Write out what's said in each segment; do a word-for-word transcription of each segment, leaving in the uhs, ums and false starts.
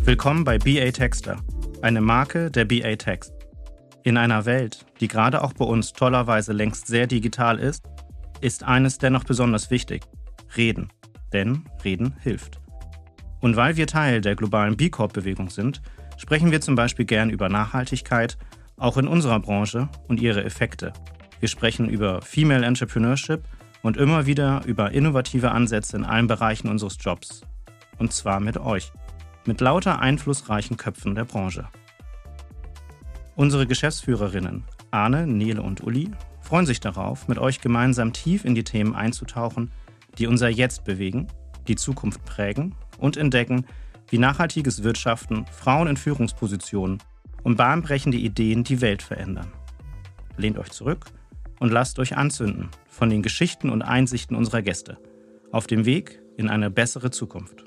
Willkommen bei B A Texter, eine Marke der B A Text. In einer Welt, die gerade auch bei uns tollerweise längst sehr digital ist, ist eines dennoch besonders wichtig: Reden. Denn Reden hilft. Und weil wir Teil der globalen B Corp-Bewegung sind, sprechen wir zum Beispiel gern über Nachhaltigkeit, auch in unserer Branche und ihre Effekte. Wir sprechen über Female Entrepreneurship und immer wieder über innovative Ansätze in allen Bereichen unseres Jobs. Und zwar mit euch, mit lauter einflussreichen Köpfen der Branche. Unsere Geschäftsführerinnen Arne, Nele und Uli freuen sich darauf, mit euch gemeinsam tief in die Themen einzutauchen, die unser Jetzt bewegen, die Zukunft prägen und entdecken, wie nachhaltiges Wirtschaften, Frauen in Führungspositionen und bahnbrechende Ideen die Welt verändern. Lehnt euch zurück und lasst euch anzünden von den Geschichten und Einsichten unserer Gäste auf dem Weg in eine bessere Zukunft.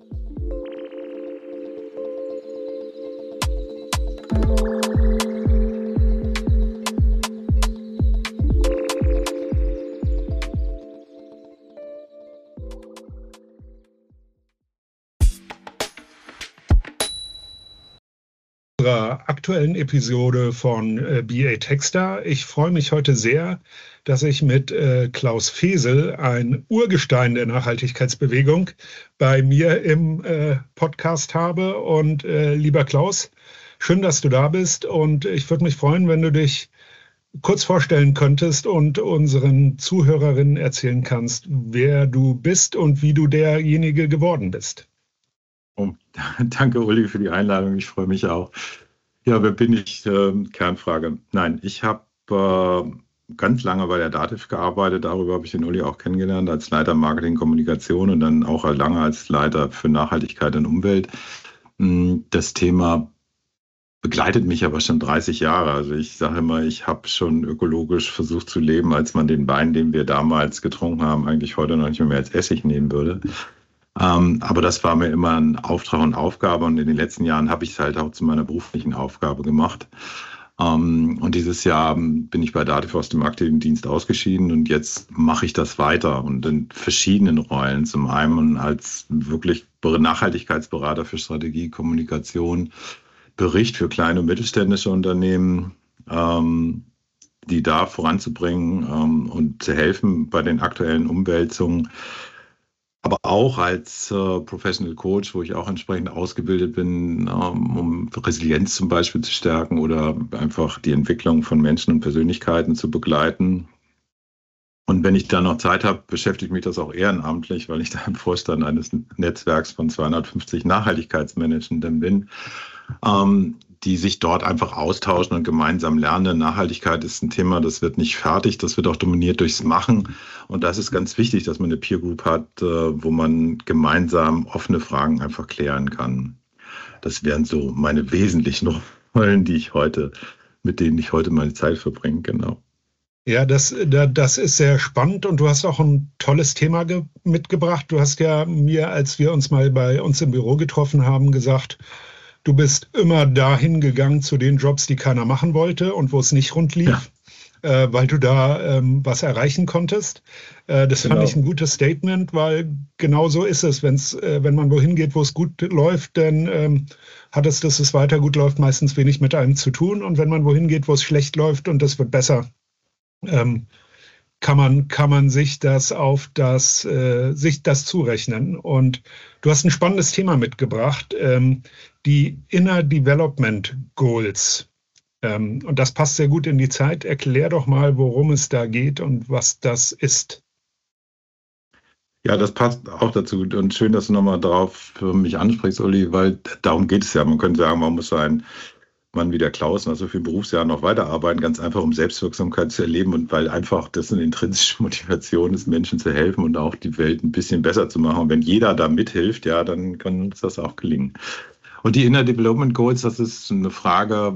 Unserer aktuellen Episode von äh, B A Texter. Ich freue mich heute sehr, dass ich mit äh, Klaus Fesel, ein Urgestein der Nachhaltigkeitsbewegung, bei mir im äh, Podcast habe. Und äh, lieber Klaus, schön, dass du da bist. Und ich würde mich freuen, wenn du dich kurz vorstellen könntest und unseren Zuhörerinnen erzählen kannst, wer du bist und wie du derjenige geworden bist. Oh, danke, Uli, für die Einladung. Ich freue mich auch. Ja, wer bin ich? Äh, Kernfrage. Nein, ich habe äh, ganz lange bei der Dativ gearbeitet. Darüber habe ich den Uli auch kennengelernt, als Leiter Marketing, Kommunikation und dann auch lange als Leiter für Nachhaltigkeit und Umwelt. Das Thema begleitet mich aber schon dreißig Jahre. Also ich sage immer, ich habe schon ökologisch versucht zu leben, als man den Wein, den wir damals getrunken haben, eigentlich heute noch nicht mehr als Essig nehmen würde. Ähm, aber das war mir immer ein Auftrag und Aufgabe und in den letzten Jahren habe ich es halt auch zu meiner beruflichen Aufgabe gemacht. Ähm, und dieses Jahr bin ich bei Dativ aus dem aktiven Dienst ausgeschieden und jetzt mache ich das weiter und in verschiedenen Rollen. Zum einen als wirklich Nachhaltigkeitsberater für Strategie, Kommunikation, Bericht für kleine und mittelständische Unternehmen, ähm, die da voranzubringen ähm, und zu helfen bei den aktuellen Umwälzungen. Aber auch als äh, Professional Coach, wo ich auch entsprechend ausgebildet bin, ähm, um Resilienz zum Beispiel zu stärken oder einfach die Entwicklung von Menschen und Persönlichkeiten zu begleiten. Und wenn ich da noch Zeit habe, beschäftigt mich das auch ehrenamtlich, weil ich da im Vorstand eines Netzwerks von zweihundertfünfzig Nachhaltigkeitsmanagern bin, ähm, die sich dort einfach austauschen und gemeinsam lernen. Nachhaltigkeit ist ein Thema, das wird nicht fertig, das wird auch dominiert durchs Machen. Und das ist ganz wichtig, dass man eine Peer Group hat, wo man gemeinsam offene Fragen einfach klären kann. Das wären so meine wesentlichen Rollen, die ich heute, mit denen ich heute meine Zeit verbringe, genau. Ja, das, das ist sehr spannend und du hast auch ein tolles Thema ge- mitgebracht. Du hast ja mir, als wir uns mal bei uns im Büro getroffen haben, gesagt, du bist immer dahin gegangen zu den Jobs, die keiner machen wollte und wo es nicht rund lief, ja. äh, weil du da ähm, was erreichen konntest. Äh, das genau. Fand ich ein gutes Statement, weil genau so ist es. Wenn's, äh, wenn man wohin geht, wo es gut läuft, dann ähm, hat es, dass es weiter gut läuft, meistens wenig mit einem zu tun. Und wenn man wohin geht, wo es schlecht läuft und das wird besser, ähm, kann man, kann man sich das auf das, äh, sich das zurechnen. Und du hast ein spannendes Thema mitgebracht, ähm, die Inner Development Goals. Ähm, und das passt sehr gut in die Zeit. Erklär doch mal, worum es da geht und was das ist. Ja, das passt auch dazu. Und schön, dass du nochmal darauf für mich ansprichst, Uli, weil darum geht es ja. Man könnte sagen, man muss sein Mann wie der Klaus nach so vielen Berufsjahren noch weiterarbeiten, ganz einfach, um Selbstwirksamkeit zu erleben und weil einfach das eine intrinsische Motivation ist, Menschen zu helfen und auch die Welt ein bisschen besser zu machen. Und wenn jeder da mithilft, ja, dann kann uns das auch gelingen. Und die Inner Development Goals, das ist eine Frage,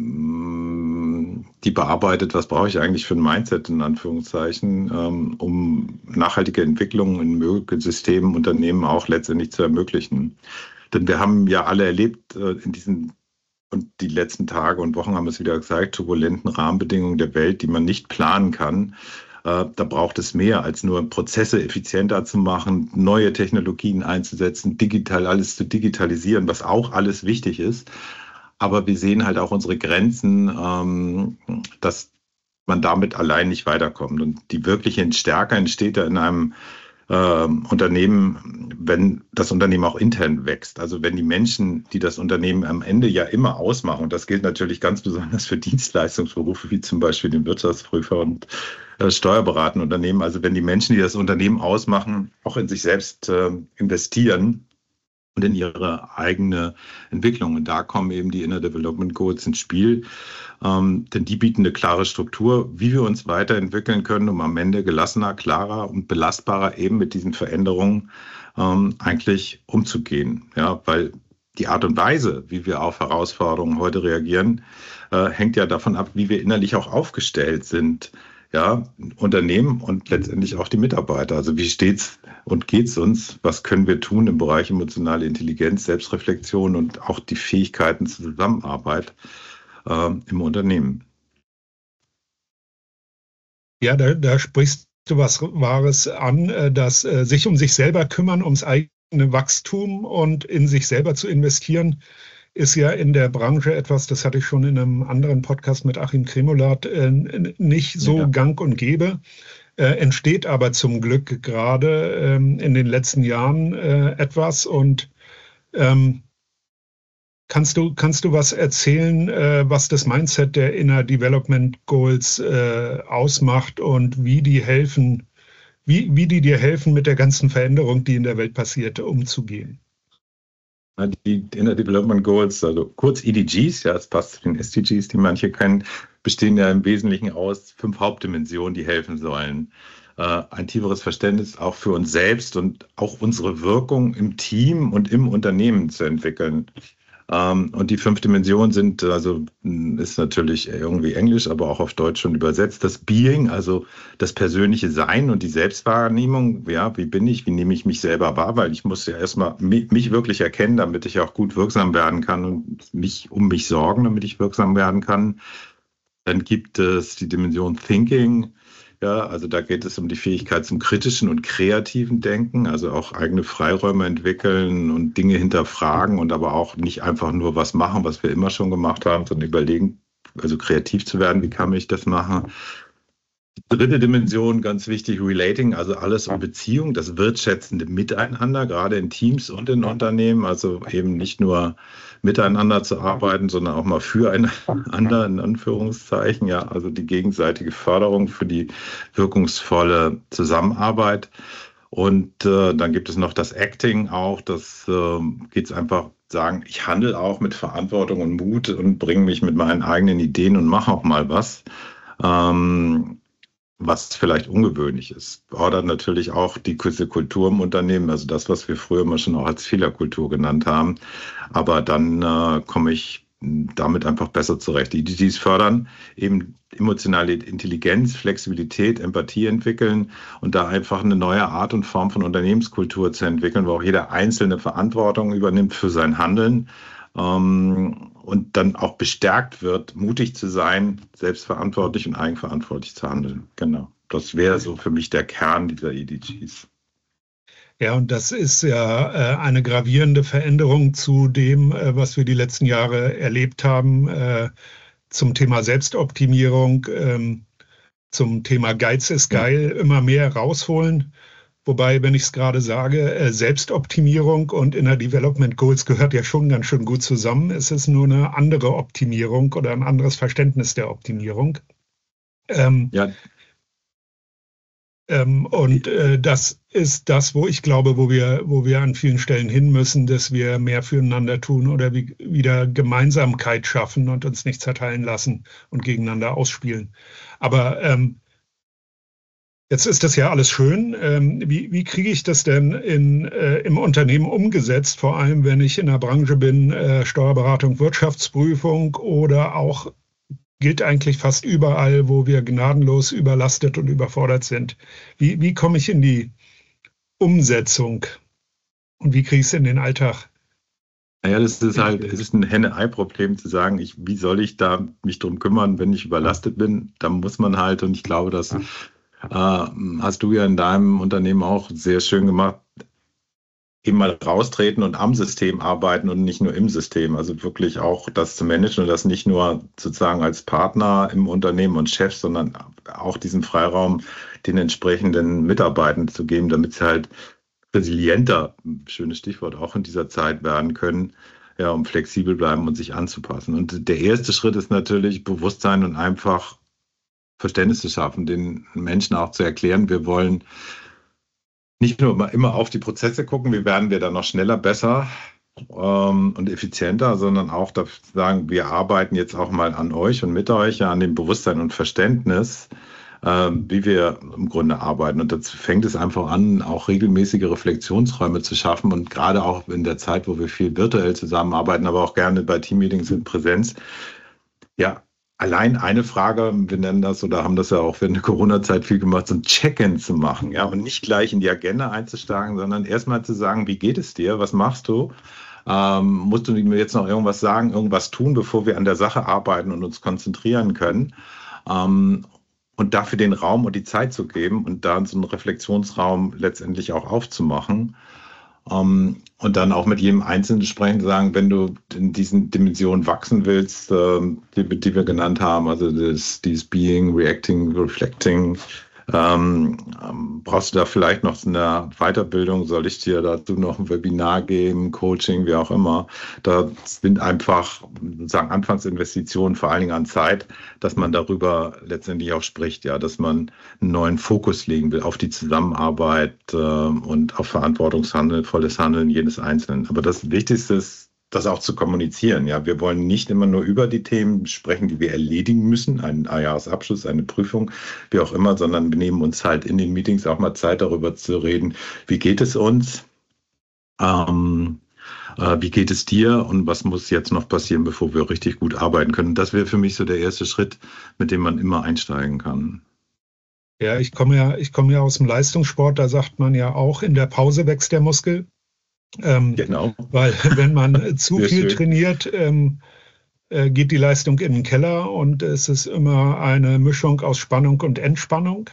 die bearbeitet, was brauche ich eigentlich für ein Mindset, in Anführungszeichen, um nachhaltige Entwicklung in Systemen, Unternehmen auch letztendlich zu ermöglichen. Denn wir haben ja alle erlebt in diesen Und die letzten Tage und Wochen haben es wieder gezeigt, turbulenten Rahmenbedingungen der Welt, die man nicht planen kann, Äh, da braucht es mehr, als nur Prozesse effizienter zu machen, neue Technologien einzusetzen, digital alles zu digitalisieren, was auch alles wichtig ist. Aber wir sehen halt auch unsere Grenzen, ähm, dass man damit allein nicht weiterkommt. Und die wirkliche Stärke entsteht da in einem äh, Unternehmen, wenn das Unternehmen auch intern wächst. Also wenn die Menschen, die das Unternehmen am Ende ja immer ausmachen, und das gilt natürlich ganz besonders für Dienstleistungsberufe wie zum Beispiel den Wirtschaftsprüfer und äh, Steuerberater Unternehmen, also wenn die Menschen, die das Unternehmen ausmachen, auch in sich selbst äh, investieren und in ihre eigene Entwicklung. Und da kommen eben die Inner Development Goals ins Spiel. Ähm, denn die bieten eine klare Struktur, wie wir uns weiterentwickeln können, um am Ende gelassener, klarer und belastbarer eben mit diesen Veränderungen ähm, eigentlich umzugehen. Ja, weil die Art und Weise, wie wir auf Herausforderungen heute reagieren, äh, hängt ja davon ab, wie wir innerlich auch aufgestellt sind. Ja, Unternehmen und letztendlich auch die Mitarbeiter. Also wie steht's und geht's uns? Was können wir tun im Bereich emotionale Intelligenz, Selbstreflexion und auch die Fähigkeiten zur Zusammenarbeit äh, im Unternehmen? Ja, da, da sprichst du was Wahres an, dass äh, sich um sich selber kümmern, ums eigene Wachstum und in sich selber zu investieren, ist ja in der Branche etwas, das hatte ich schon in einem anderen Podcast mit Achim Kremolat, äh, nicht so ja. gang und gäbe, äh, entsteht aber zum Glück gerade ähm, in den letzten Jahren äh, etwas. Und ähm, kannst du, kannst du was erzählen, äh, was das Mindset der Inner Development Goals äh, ausmacht und wie die helfen, wie, wie die dir helfen, mit der ganzen Veränderung, die in der Welt passiert, umzugehen? Die Inner Development Goals, also kurz E D Gs, ja, das passt zu den S D Gs, die manche kennen, bestehen ja im Wesentlichen aus fünf Hauptdimensionen, die helfen sollen. Äh, ein tieferes Verständnis auch für uns selbst und auch unsere Wirkung im Team und im Unternehmen zu entwickeln. Ähm, und die fünf Dimensionen sind, also ist natürlich irgendwie Englisch, aber auch auf Deutsch schon übersetzt. Das Being, also das persönliche Sein und die Selbstwahrnehmung. Ja, wie bin ich, wie nehme ich mich selber wahr? Weil ich muss ja erstmal mich, mich wirklich erkennen, damit ich auch gut wirksam werden kann und mich um mich sorgen, damit ich wirksam werden kann. Dann gibt es die Dimension Thinking. Ja, also da geht es um die Fähigkeit zum kritischen und kreativen Denken, also auch eigene Freiräume entwickeln und Dinge hinterfragen und aber auch nicht einfach nur was machen, was wir immer schon gemacht haben, sondern überlegen, also kreativ zu werden, wie kann ich das machen. Die dritte Dimension, ganz wichtig, Relating, also alles um Beziehung, das wertschätzende Miteinander, gerade in Teams und in Unternehmen, also eben nicht nur miteinander zu arbeiten, sondern auch mal füreinander, in Anführungszeichen, ja, also die gegenseitige Förderung für die wirkungsvolle Zusammenarbeit. Und äh, dann gibt es noch das Acting auch, das äh, geht es einfach sagen, ich handle auch mit Verantwortung und Mut und bringe mich mit meinen eigenen Ideen und mache auch mal was. Ähm, was vielleicht ungewöhnlich ist. Oder natürlich auch die Kultur im Unternehmen, also das, was wir früher immer schon auch als Fehlerkultur genannt haben. Aber dann äh, komme ich damit einfach besser zurecht. Die E D Gs fördern eben emotionale Intelligenz, Flexibilität, Empathie entwickeln und da einfach eine neue Art und Form von Unternehmenskultur zu entwickeln, wo auch jeder Einzelne Verantwortung übernimmt für sein Handeln. Ähm, und dann auch bestärkt wird, mutig zu sein, selbstverantwortlich und eigenverantwortlich zu handeln. Genau. Das wäre so für mich der Kern dieser E D Gs. Ja, und das ist ja äh, eine gravierende Veränderung zu dem, äh, was wir die letzten Jahre erlebt haben, äh, zum Thema Selbstoptimierung, ähm, zum Thema Geiz ist geil, ja. Immer mehr rausholen. Wobei, wenn ich es gerade sage, äh, Selbstoptimierung und Inner Development Goals gehört ja schon ganz schön gut zusammen. Es ist nur eine andere Optimierung oder ein anderes Verständnis der Optimierung. Ähm, ja. Ähm, und äh, das ist das, wo ich glaube, wo wir, wo wir an vielen Stellen hin müssen, dass wir mehr füreinander tun oder wie, wieder Gemeinsamkeit schaffen und uns nicht zerteilen lassen und gegeneinander ausspielen. Aber ähm, jetzt ist das ja alles schön. Ähm, wie, wie kriege ich das denn in, äh, im Unternehmen umgesetzt? Vor allem, wenn ich in der Branche bin, äh, Steuerberatung, Wirtschaftsprüfung oder auch gilt eigentlich fast überall, wo wir gnadenlos überlastet und überfordert sind. Wie, wie komme ich in die Umsetzung und wie kriege ich es in den Alltag? Naja, das ist halt, es ist ein Henne-Ei-Problem zu sagen, ich, wie soll ich da mich drum kümmern, wenn ich überlastet bin? Da muss man halt, und ich glaube, dass äh, hast du ja in deinem Unternehmen auch sehr schön gemacht, eben mal raustreten und am System arbeiten und nicht nur im System. Also wirklich auch das zu managen und das nicht nur sozusagen als Partner im Unternehmen und Chef, sondern auch diesen Freiraum den entsprechenden Mitarbeitern zu geben, damit sie halt resilienter, schönes Stichwort, auch in dieser Zeit werden können, ja, um flexibel bleiben und sich anzupassen. Und der erste Schritt ist natürlich Bewusstsein und einfach Verständnis zu schaffen, den Menschen auch zu erklären, wir wollen nicht nur immer, immer auf die Prozesse gucken, wie werden wir da noch schneller, besser ähm, und effizienter, sondern auch dafür sagen, wir arbeiten jetzt auch mal an euch und mit euch, ja, an dem Bewusstsein und Verständnis, ähm, wie wir im Grunde arbeiten. Und dazu fängt es einfach an, auch regelmäßige Reflexionsräume zu schaffen und gerade auch in der Zeit, wo wir viel virtuell zusammenarbeiten, aber auch gerne bei Teammeetings in Präsenz, ja, allein eine Frage, wir nennen das oder haben das ja auch während der Corona-Zeit viel gemacht, so ein Check-in zu machen, ja, und nicht gleich in die Agenda einzusteigen, sondern erstmal zu sagen, wie geht es dir, was machst du? Ähm, musst du mir jetzt noch irgendwas sagen, irgendwas tun, bevor wir an der Sache arbeiten und uns konzentrieren können? Ähm, und dafür den Raum und die Zeit zu geben und da so einen Reflexionsraum letztendlich auch aufzumachen. Um, und dann auch mit jedem Einzelnen sprechen, sagen, wenn du in diesen Dimensionen wachsen willst, ähm, die, die wir genannt haben, also das, dieses Being, Reacting, Reflecting, ähm, ähm, brauchst du da vielleicht noch eine Weiterbildung, soll ich dir dazu noch ein Webinar geben, Coaching, wie auch immer. Da sind einfach sozusagen Anfangsinvestitionen, vor allen Dingen an Zeit, dass man darüber letztendlich auch spricht, ja, dass man einen neuen Fokus legen will auf die Zusammenarbeit äh, und auf verantwortungshandeln, volles Handeln jedes Einzelnen. Aber das Wichtigste ist, das auch zu kommunizieren. Ja, wir wollen nicht immer nur über die Themen sprechen, die wir erledigen müssen, einen Jahresabschluss, eine Prüfung, wie auch immer, sondern wir nehmen uns halt in den Meetings auch mal Zeit, darüber zu reden, wie geht es uns, ähm, äh, wie geht es dir und was muss jetzt noch passieren, bevor wir richtig gut arbeiten können. Das wäre für mich so der erste Schritt, mit dem man immer einsteigen kann. Ja, ich komme ja, ich komme ja aus dem Leistungssport, da sagt man ja auch, in der Pause wächst der Muskel. Ähm, genau. Weil wenn man zu Sehr viel schön. trainiert, ähm, äh, geht die Leistung in den Keller und es ist immer eine Mischung aus Spannung und Entspannung.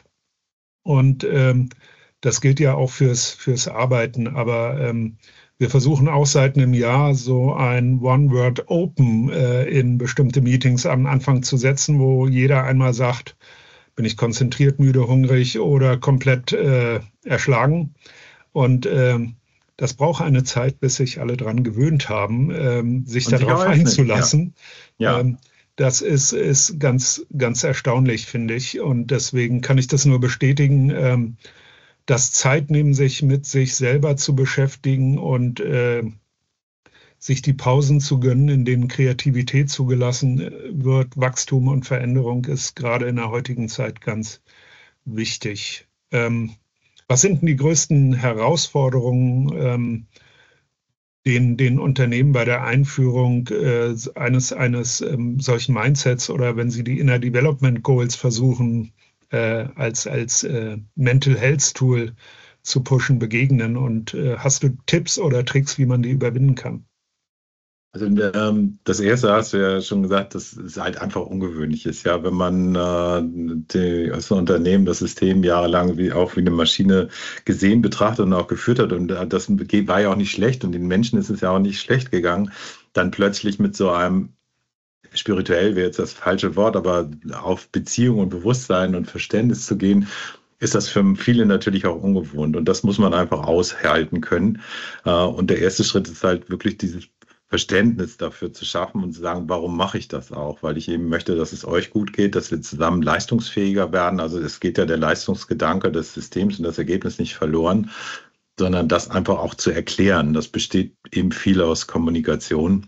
Und ähm, das gilt ja auch fürs, fürs Arbeiten. Aber ähm, wir versuchen auch seit einem Jahr so ein One-Word-Open äh, in bestimmte Meetings am Anfang zu setzen, wo jeder einmal sagt, bin ich konzentriert, müde, hungrig oder komplett äh, erschlagen. Und ähm, das braucht eine Zeit, bis sich alle dran gewöhnt haben, ähm, sich Und sich darauf auch öffnen, einzulassen. Ja. Ja. Ähm, das ist, ist ganz, ganz erstaunlich, finde ich. Und deswegen kann ich das nur bestätigen, ähm, das Zeit nehmen, sich mit sich selber zu beschäftigen und äh, sich die Pausen zu gönnen, in denen Kreativität zugelassen wird, Wachstum und Veränderung ist gerade in der heutigen Zeit ganz wichtig. Ähm, Was sind denn die größten Herausforderungen, ähm, den, den Unternehmen bei der Einführung äh, eines, eines ähm, solchen Mindsets oder wenn sie die Inner Development Goals versuchen, äh, als, als äh, Mental Health Tool zu pushen, begegnen? Und äh, hast du Tipps oder Tricks, wie man die überwinden kann? Also ähm, das erste hast du ja schon gesagt, dass es halt einfach ungewöhnlich ist, ja, wenn man äh, die, als ein Unternehmen das System jahrelang wie auch wie eine Maschine gesehen, betrachtet und auch geführt hat und äh, das war ja auch nicht schlecht und den Menschen ist es ja auch nicht schlecht gegangen, dann plötzlich mit so einem spirituell wäre jetzt das falsche Wort, aber auf Beziehung und Bewusstsein und Verständnis zu gehen, ist das für viele natürlich auch ungewohnt und das muss man einfach aushalten können. Äh, und der erste Schritt ist halt wirklich dieses Verständnis dafür zu schaffen und zu sagen, warum mache ich das auch? Weil ich eben möchte, dass es euch gut geht, dass wir zusammen leistungsfähiger werden. Also es geht ja der Leistungsgedanke des Systems und das Ergebnis nicht verloren, sondern das einfach auch zu erklären. Das besteht eben viel aus Kommunikation.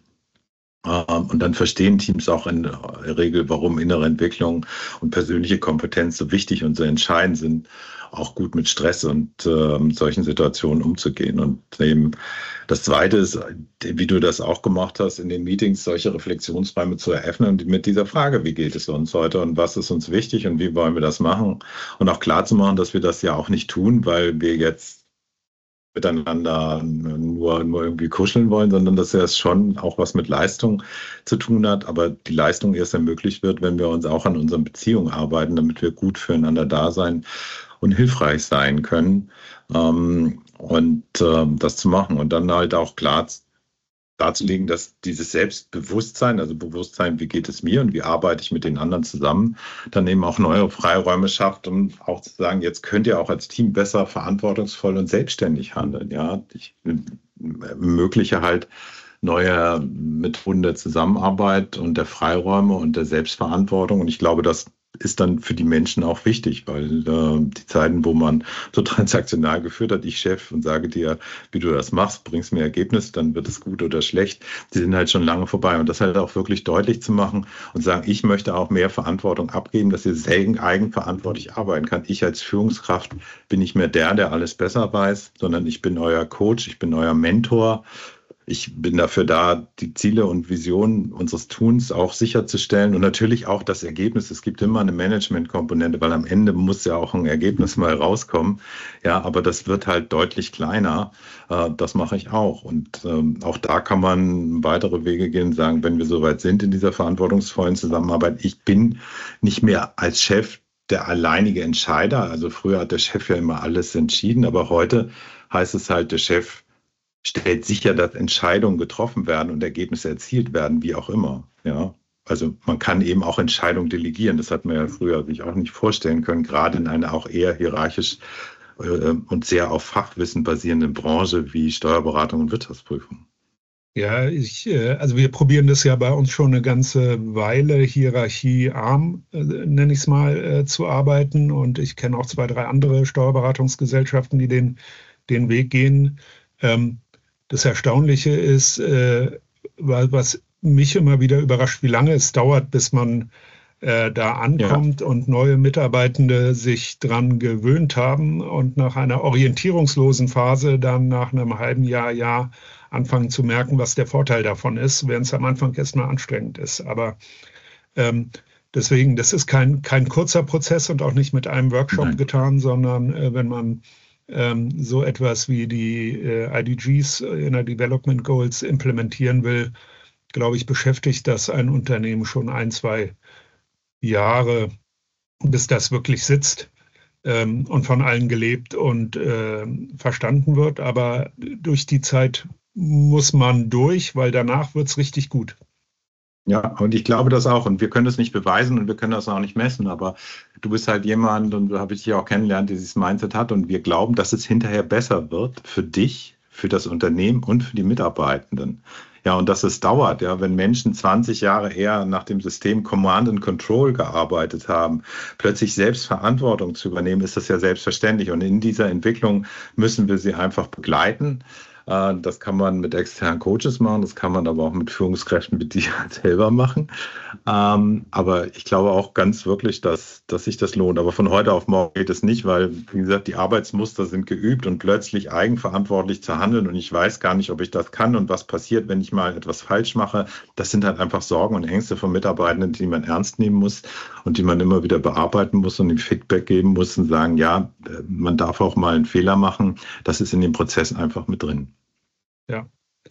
Und dann verstehen Teams auch in der Regel, warum innere Entwicklung und persönliche Kompetenz so wichtig und so entscheidend sind, auch gut mit Stress und äh, solchen Situationen umzugehen. Und eben das Zweite ist, wie du das auch gemacht hast, in den Meetings solche Reflexionsräume zu eröffnen und mit dieser Frage, wie geht es uns heute und was ist uns wichtig und wie wollen wir das machen? Und auch klar zu machen, dass wir das ja auch nicht tun, weil wir jetzt miteinander nur, nur irgendwie kuscheln wollen, sondern dass es schon auch was mit Leistung zu tun hat. Aber die Leistung erst ermöglicht wird, wenn wir uns auch an unseren Beziehungen arbeiten, damit wir gut füreinander da sein und hilfreich sein können. Ähm, und äh, das zu machen und dann halt auch klar darzulegen, dass dieses Selbstbewusstsein, also Bewusstsein, wie geht es mir und wie arbeite ich mit den anderen zusammen, dann eben auch neue Freiräume schafft, um auch zu sagen, jetzt könnt ihr auch als Team besser verantwortungsvoll und selbstständig handeln. Ja, ich ermögliche halt neue Methoden der Zusammenarbeit und der Freiräume und der Selbstverantwortung. Und ich glaube, das ist dann für die Menschen auch wichtig, weil äh, die Zeiten, wo man so transaktional geführt hat, ich Chef und sage dir, wie du das machst, bringst mir Ergebnis, dann wird es gut oder schlecht, die sind halt schon lange vorbei. Und das halt auch wirklich deutlich zu machen und sagen, ich möchte auch mehr Verantwortung abgeben, dass ihr selten eigenverantwortlich arbeiten kann. Ich als Führungskraft bin nicht mehr der, der alles besser weiß, sondern ich bin euer Coach, ich bin euer Mentor. Ich bin dafür da, die Ziele und Visionen unseres Tuns auch sicherzustellen und natürlich auch das Ergebnis. Es gibt immer eine Management-Komponente, weil am Ende muss ja auch ein Ergebnis mal rauskommen. Ja, aber das wird halt deutlich kleiner. Das mache ich auch. Und auch da kann man weitere Wege gehen und sagen, wenn wir soweit sind in dieser verantwortungsvollen Zusammenarbeit, ich bin nicht mehr als Chef der alleinige Entscheider. Also früher hat der Chef ja immer alles entschieden, aber heute heißt es halt, der Chef stellt sicher, dass Entscheidungen getroffen werden und Ergebnisse erzielt werden, wie auch immer. Ja, also man kann eben auch Entscheidungen delegieren. Das hat man ja früher sich auch nicht vorstellen können, gerade in einer auch eher hierarchisch äh, und sehr auf Fachwissen basierenden Branche wie Steuerberatung und Wirtschaftsprüfung. Ja, ich, also wir probieren das ja bei uns schon eine ganze Weile, hierarchiearm, äh, nenne ich es mal, äh, zu arbeiten. Und ich kenne auch zwei, drei andere Steuerberatungsgesellschaften, die den, den Weg gehen. Ähm, Das Erstaunliche ist, äh, was mich immer wieder überrascht, wie lange es dauert, bis man äh, da ankommt ja. und neue Mitarbeitende sich dran gewöhnt haben und nach einer orientierungslosen Phase dann nach einem halben Jahr, Jahr anfangen zu merken, was der Vorteil davon ist, während es am Anfang erstmal anstrengend ist. Aber ähm, deswegen, das ist kein, kein kurzer Prozess und auch nicht mit einem Workshop Nein. getan, sondern äh, wenn man so etwas wie die äh, I D Gs, Inner Development Goals, implementieren will, glaube ich, beschäftigt das ein Unternehmen schon ein, zwei Jahre, bis das wirklich sitzt ähm, und von allen gelebt und äh, verstanden wird. Aber durch die Zeit muss man durch, weil danach wird es richtig gut. Ja, und ich glaube das auch. Und wir können das nicht beweisen und wir können das auch nicht messen. Aber du bist halt jemand, und da habe ich dich auch kennengelernt, der dieses Mindset hat. Und wir glauben, dass es hinterher besser wird für dich, für das Unternehmen und für die Mitarbeitenden. Ja, und dass es dauert. Ja, wenn Menschen zwanzig Jahre eher nach dem System Command and Control gearbeitet haben, plötzlich selbst Verantwortung zu übernehmen, ist das ja selbstverständlich. Und in dieser Entwicklung müssen wir sie einfach begleiten. Das kann man mit externen Coaches machen, das kann man aber auch mit Führungskräften wie dir selber machen. Aber ich glaube auch ganz wirklich, dass, dass sich das lohnt. Aber von heute auf morgen geht es nicht, weil, wie gesagt, die Arbeitsmuster sind geübt und plötzlich eigenverantwortlich zu handeln und ich weiß gar nicht, ob ich das kann und was passiert, wenn ich mal etwas falsch mache. Das sind halt einfach Sorgen und Ängste von Mitarbeitenden, die man ernst nehmen muss und die man immer wieder bearbeiten muss und ihm Feedback geben muss und sagen, ja, man darf auch mal einen Fehler machen. Das ist in dem Prozess einfach mit drin. Ja.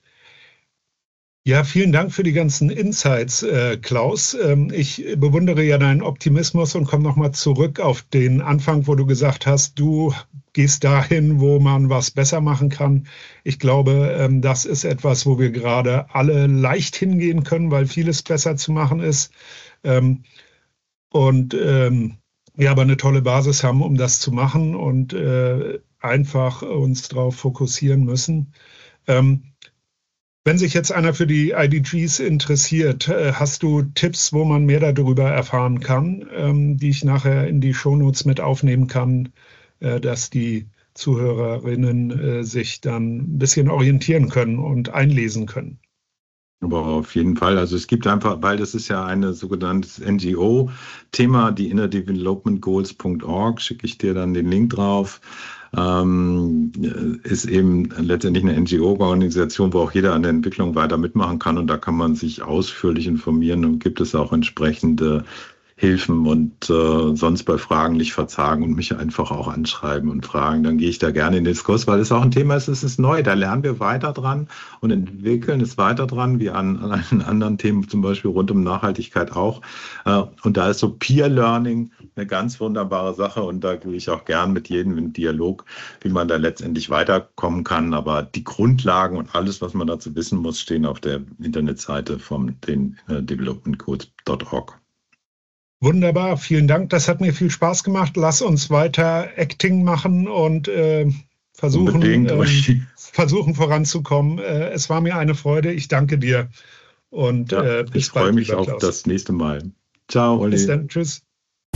Ja, vielen Dank für die ganzen Insights, äh, Klaus. Ähm, ich bewundere ja deinen Optimismus und komme nochmal zurück auf den Anfang, wo du gesagt hast, du gehst dahin, wo man was besser machen kann. Ich glaube, ähm, das ist etwas, wo wir gerade alle leicht hingehen können, weil vieles besser zu machen ist. Ähm, und ähm, wir aber eine tolle Basis haben, um das zu machen und äh, einfach uns darauf fokussieren müssen. Ähm, wenn sich jetzt einer für die I D Gs interessiert, äh, hast du Tipps, wo man mehr darüber erfahren kann, ähm, die ich nachher in die Shownotes mit aufnehmen kann, äh, dass die Zuhörerinnen äh, sich dann ein bisschen orientieren können und einlesen können? Aber auf jeden Fall. Also es gibt einfach, weil das ist ja ein sogenanntes N G O-Thema, die inner development goals punkt org, schicke ich dir dann den Link drauf. Ähm, ist eben letztendlich eine N G O-Organisation, wo auch jeder an der Entwicklung weiter mitmachen kann und da kann man sich ausführlich informieren und gibt es auch entsprechende Hilfen und äh, sonst bei Fragen nicht verzagen und mich einfach auch anschreiben und fragen. Dann gehe ich da gerne in den Diskurs, weil es auch ein Thema ist, es ist neu. Da lernen wir weiter dran und entwickeln es weiter dran, wie an, an anderen Themen, zum Beispiel rund um Nachhaltigkeit auch. Äh, und da ist so Peer Learning eine ganz wunderbare Sache und da gehe ich auch gern mit jedem in Dialog, wie man da letztendlich weiterkommen kann. Aber die Grundlagen und alles, was man dazu wissen muss, stehen auf der Internetseite von den äh, development codes Punkt org. Wunderbar, vielen Dank. Das hat mir viel Spaß gemacht. Lass uns weiter Acting machen und äh, versuchen, äh, versuchen voranzukommen. Äh, es war mir eine Freude. Ich danke dir. Und ja, äh, bis ich freue bald, mich auf Klaus. Das nächste Mal. Ciao, Olli. Bis dann. Tschüss.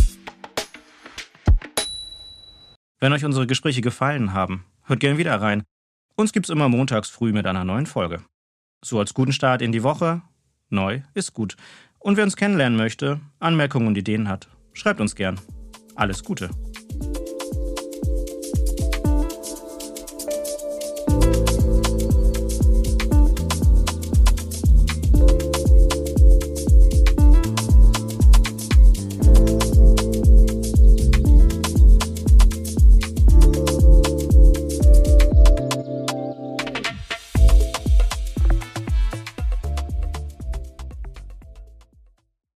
Wenn euch unsere Gespräche gefallen haben, hört gerne wieder rein. Uns gibt's immer montags früh mit einer neuen Folge. So als guten Start in die Woche. Neu ist gut. Und wer uns kennenlernen möchte, Anmerkungen und Ideen hat, schreibt uns gern. Alles Gute.